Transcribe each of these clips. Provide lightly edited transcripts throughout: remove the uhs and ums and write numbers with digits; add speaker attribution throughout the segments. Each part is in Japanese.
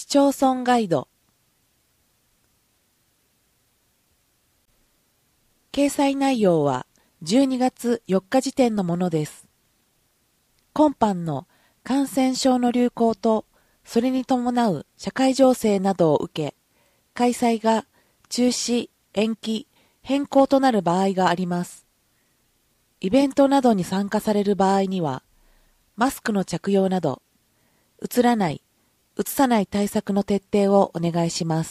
Speaker 1: 市町村ガイド。掲載内容は12月4日時点のものです。今般の感染症の流行とそれに伴う社会情勢などを受け、開催が中止、延期、変更となる場合があります。イベントなどに参加される場合には、マスクの着用など、うつらない、うつさない対策の徹底をお願いします。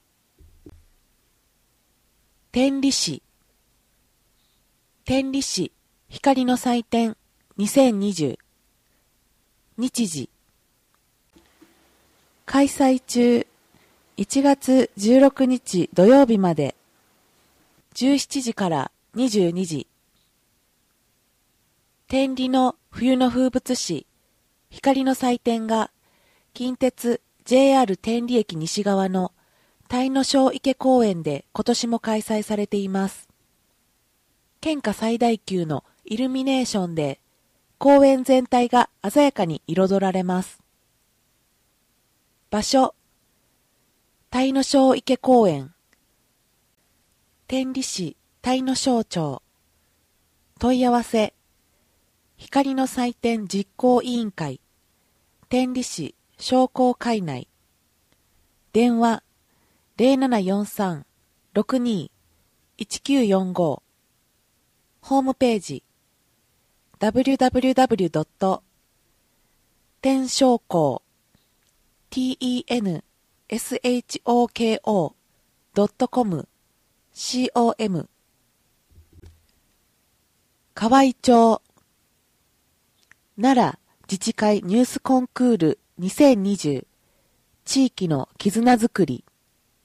Speaker 1: 天理市光の祭典2020日時開催中1月16日土曜日まで17時から22時天理の冬の風物詩光の祭典が近鉄 JR 天理駅西側の鯛の小池公園で今年も開催されています。県下最大級のイルミネーションで公園全体が鮮やかに彩られます。場所鯛の小池公園天理市鯛の小町問い合わせ光の祭典実行委員会天理市商工会内電話 0743-62-1945 ホームページ www. 天商工 tenshoko.com com 河合町奈良自治会ニュースコンクール2020地域の絆づくり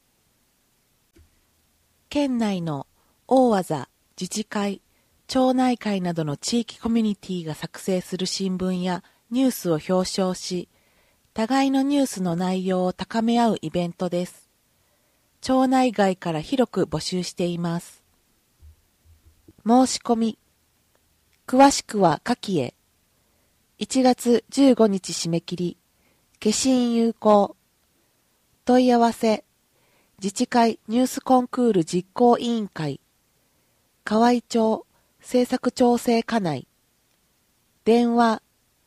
Speaker 1: 県内の大字自治会町内会などの地域コミュニティが作成する新聞やニュースを表彰し互いのニュースの内容を高め合うイベントです。町内外から広く募集しています。申し込み詳しくは下記へ1月15日締め切り消印有効問い合わせ自治会ニュースコンクール実行委員会河合町政策調整課内電話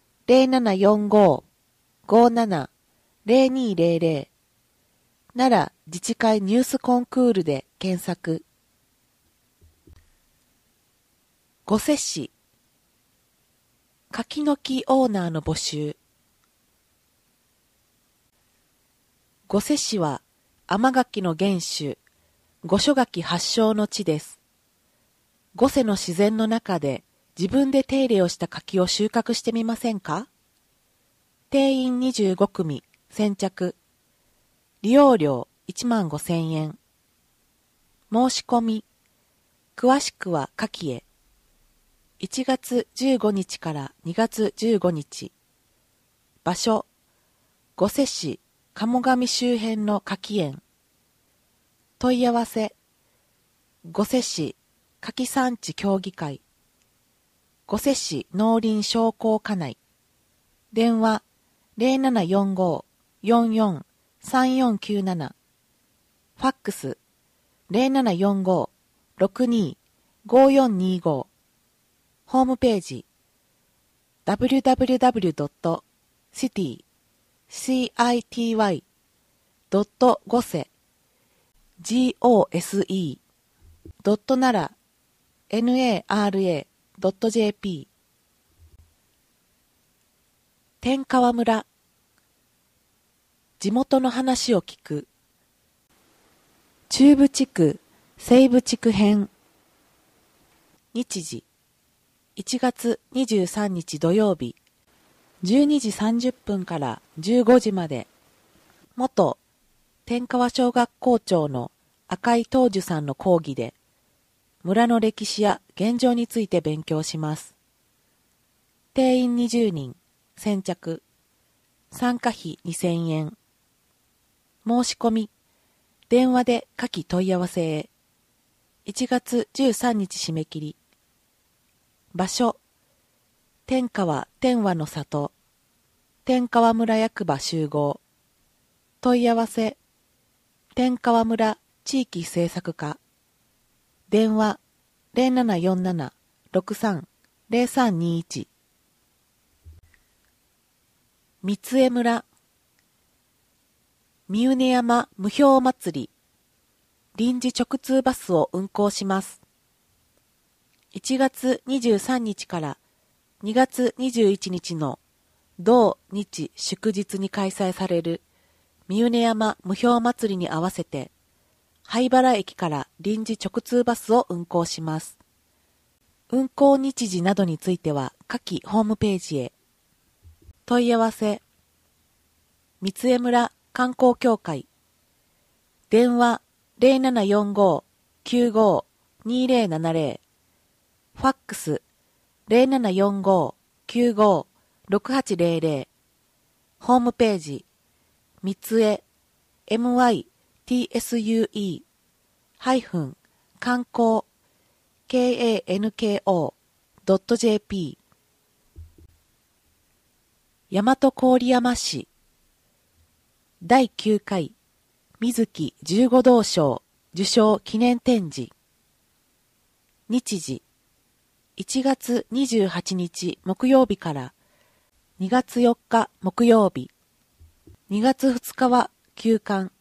Speaker 1: 0745-57-0200 奈良自治会ニュースコンクールで検索御所市柿の木オーナーの募集御所市は甘柿の原種御所柿発祥の地です。御所の自然の中で自分で手入れをした柿を収穫してみませんか？定員25組先着利用料15,000円申し込み詳しくは下記へ1月15日から2月15日場所御所市鴨上周辺の柿園問い合わせ御所市柿産地協議会御所市農林商工課内電話 0745-44-3497 ファックス 0745-62-5425 ホームページ www.city-gose.nara.jp 天川村地元の話を聞く中部地区西部地区編日時1月23日土曜日12時30分から15時まで元天川小学校長の赤井東樹さんの講義で村の歴史や現状について勉強します。定員20人先着参加費2,000円申し込み電話で下記問い合わせへ1月13日締め切り場所天川天和の里天川村役場集合問い合わせ、天川村地域政策課。電話0747-63-0321。三重村三畝山無氷祭り臨時直通バスを運行します。1月23日から2月21日の同日祝日に開催される三畝山無氷祭りに合わせて灰原駅から臨時直通バスを運行します。運行日時などについては下記ホームページへ。問い合わせ、三重村観光協会。電話0745-95-2070。ファックス0745-95-6800。ホームページ、三重 mytsue-観光 kanko.jp。 大和郡山市第9回水木15銅賞受賞記念展示。日時1月28日木曜日から2月4日木曜日。2月2日は休館。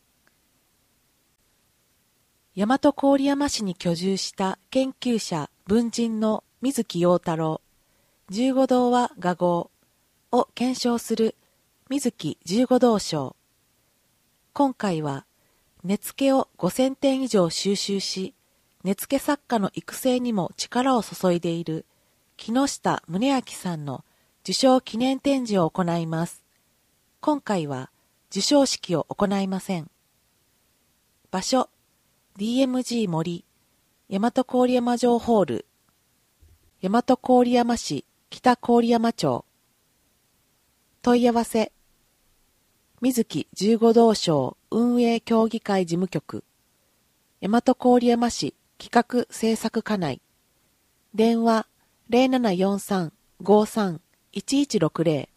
Speaker 1: 大和郡山市に居住した研究者文人の水木陽太郎15銅は画号を検証する水木15銅賞。今回は根付を5000点以上収集し、根付作家の育成にも力を注いでいる木下宗明さんの受賞記念展示を行います。今回は授賞式を行いません。場所、DMG 森、大和郡山城ホール、大和郡山市北郡山町。問い合わせ、水木15銅賞運営協議会事務局、大和郡山市企画制作課内。電話0743-53-1160。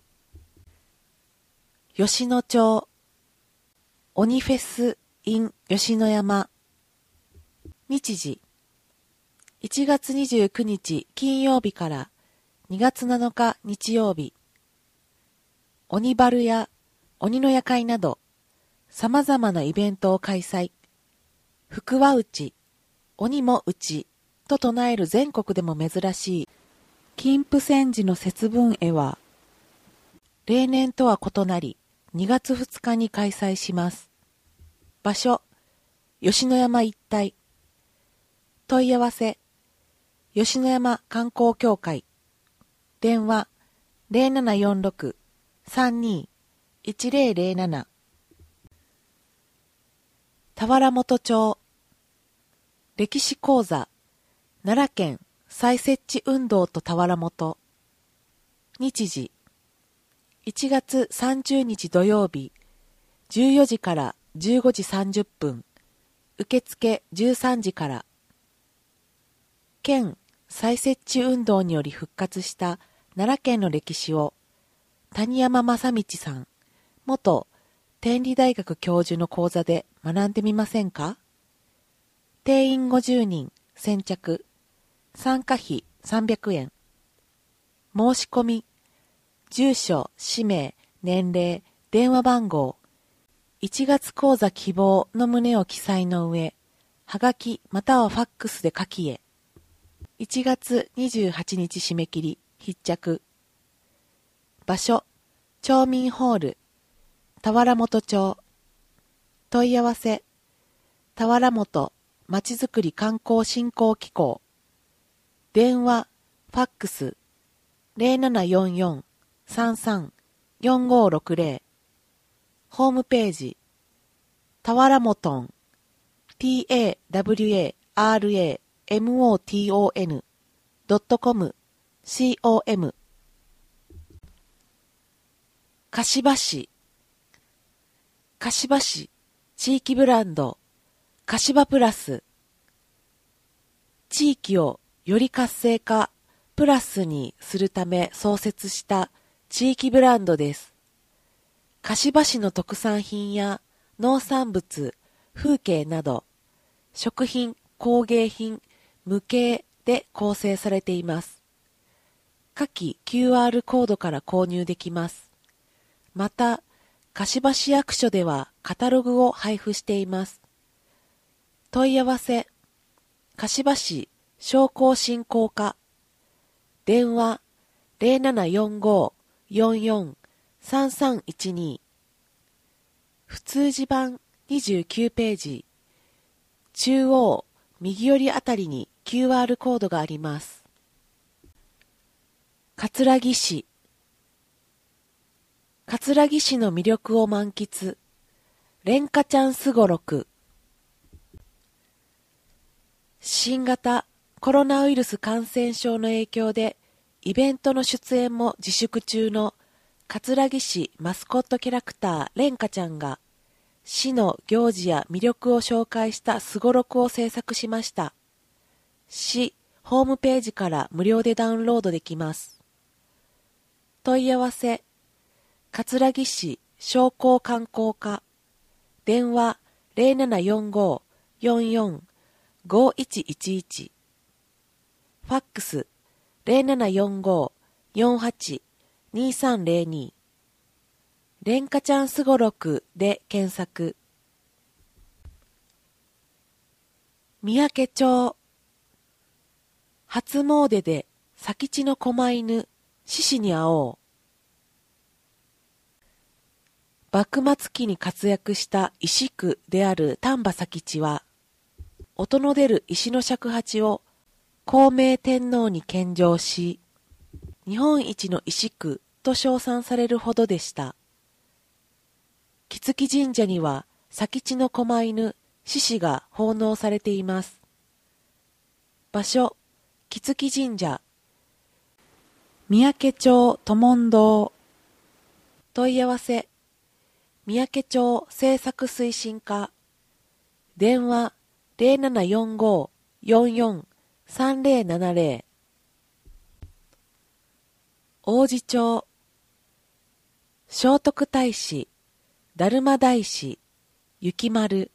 Speaker 1: 吉野町鬼フェス in 吉野山。日時1月29日金曜日から2月7日日曜日。鬼バルや鬼の夜会など様々なイベントを開催。福は内、鬼も内と唱える全国でも珍しい金峰山寺の節分会は例年とは異なり2月2日に開催します。場所、吉野山一帯。問い合わせ、吉野山観光協会。電話0746-32-1007。田原本町歴史講座奈良県再設置運動と田原本。日時1月30日土曜日14時から15時30分。受付13時から。県再設置運動により復活した奈良県の歴史を谷山正道さん、元天理大学教授の講座で学んでみませんか？定員50人、先着。参加費300円。申し込み、住所、氏名、年齢、電話番号、1月講座希望の旨を記載の上、はがきまたはファックスで書きへ。1月28日締め切り、必着。場所、町民ホール、田原本町。問い合わせ、田原本まちづくり観光振興機構。電話、ファックス、0744-33-4560。ホームページ、田原本、tawaramon.com、com。柏市、柏市地域ブランド、柏プラス。地域をより活性化、プラスにするため創設した地域ブランドです。 柏市の特産品や農産物、風景など、食品、工芸品、無形で構成されています。下記 QR コードから購入できます。また、柏市役所ではカタログを配布しています。問い合わせ、柏市商工振興課、電話0745-44-3312、普通字版29ページ、中央右寄りあたりに QR コードがあります。葛城市、葛城市の魅力を満喫、蓮華ちゃんすごろく。新型コロナウイルス感染症の影響でイベントの出演も自粛中の葛城市マスコットキャラクター蓮華ちゃんが市の行事や魅力を紹介したすごろくを制作しました。市ホームページから無料でダウンロードできます。問い合わせ、葛城市商工観光課、電話0745-44-5111、ファックス0745-48-2302、蓮華ちゃんすごろくで検索。三宅町、初詣で佐吉の狛犬、獅子に会おう。幕末期に活躍した石工である丹波佐吉は、音の出る石の尺八を孝明天皇に献上し、日本一の石工と称賛されるほどでした。木月神社には佐吉の狛犬、獅子が奉納されています。場所、木月神社、三宅町都門堂。問い合わせ、三宅町政策推進課、電話0745-44-3070。王子町、聖徳太子、達磨大師、雪丸。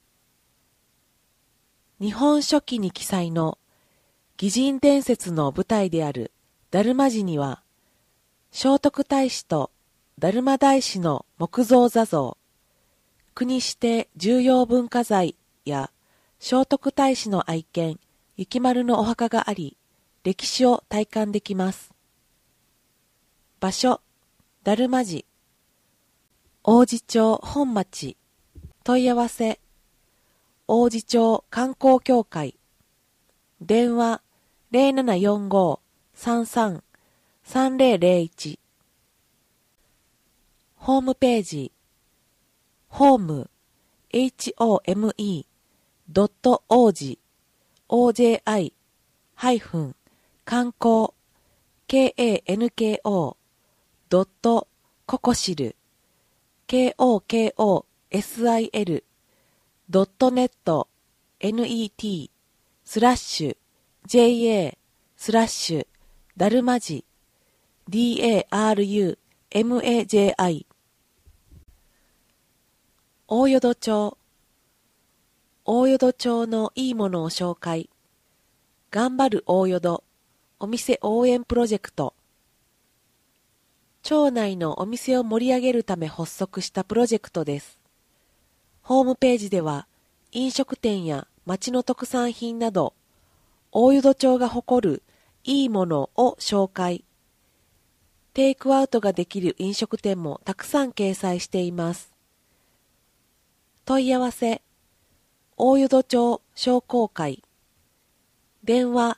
Speaker 1: 日本書紀に記載の義人伝説の舞台である達磨寺には、聖徳太子と達磨大師の木造座像、国指定重要文化財や聖徳太子の愛犬、雪丸のお墓があり、歴史を体感できます。場所、達磨寺、王子町本町。問い合わせ、王子町観光協会、電話0745-33-3001。ホームページ、ホーム、home.org、oji、観光、kanko、ココシル、kokosil.net、net/ja/ダルマジ、darumaji。大淀町、大淀町のいいものを紹介。頑張る大淀、お店応援プロジェクト。町内のお店を盛り上げるため発足したプロジェクトです。ホームページでは、飲食店や町の特産品など、大淀町が誇るいいものを紹介。テイクアウトができる飲食店もたくさん掲載しています。問い合わせ、大淀町商工会。電話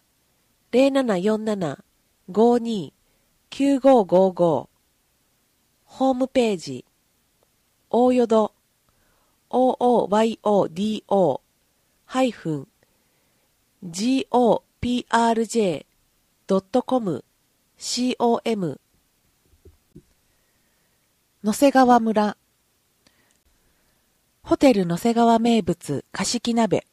Speaker 1: 0747-52-9555。ホームページ、大淀、ooyodo-goprj.com、com。野瀬川村、ホテル野瀬川名物、かしき鍋。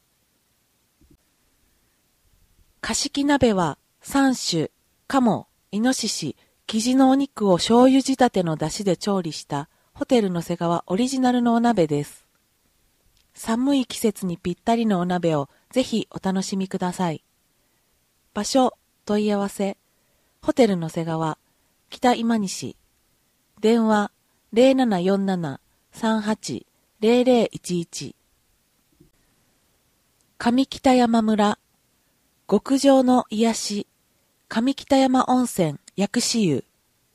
Speaker 1: かしき鍋は、3種、鴨、イノシシ、キジのお肉を醤油仕立ての出汁で調理したホテルの瀬川オリジナルのお鍋です。寒い季節にぴったりのお鍋をぜひお楽しみください。場所、問い合わせ、ホテルの瀬川、北今西、電話0747-380011、上北山村、極上の癒し、上北山温泉薬師湯。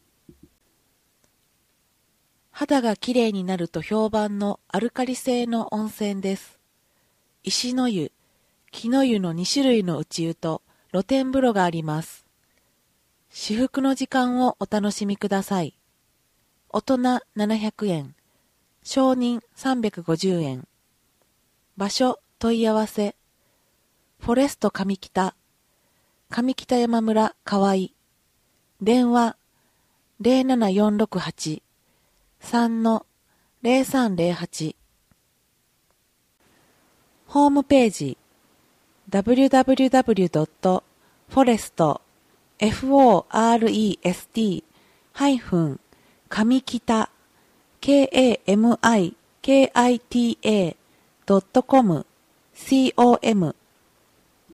Speaker 1: 肌がきれいになると評判のアルカリ性の温泉です。石の湯、木の湯の2種類の内湯と露天風呂があります。至福の時間をお楽しみください。大人700円、少人350円。場所問い合わせ、フォレスト上北、上北山村河合、電話07468-3-0308。ホームページ www.forest-上北kamikita.com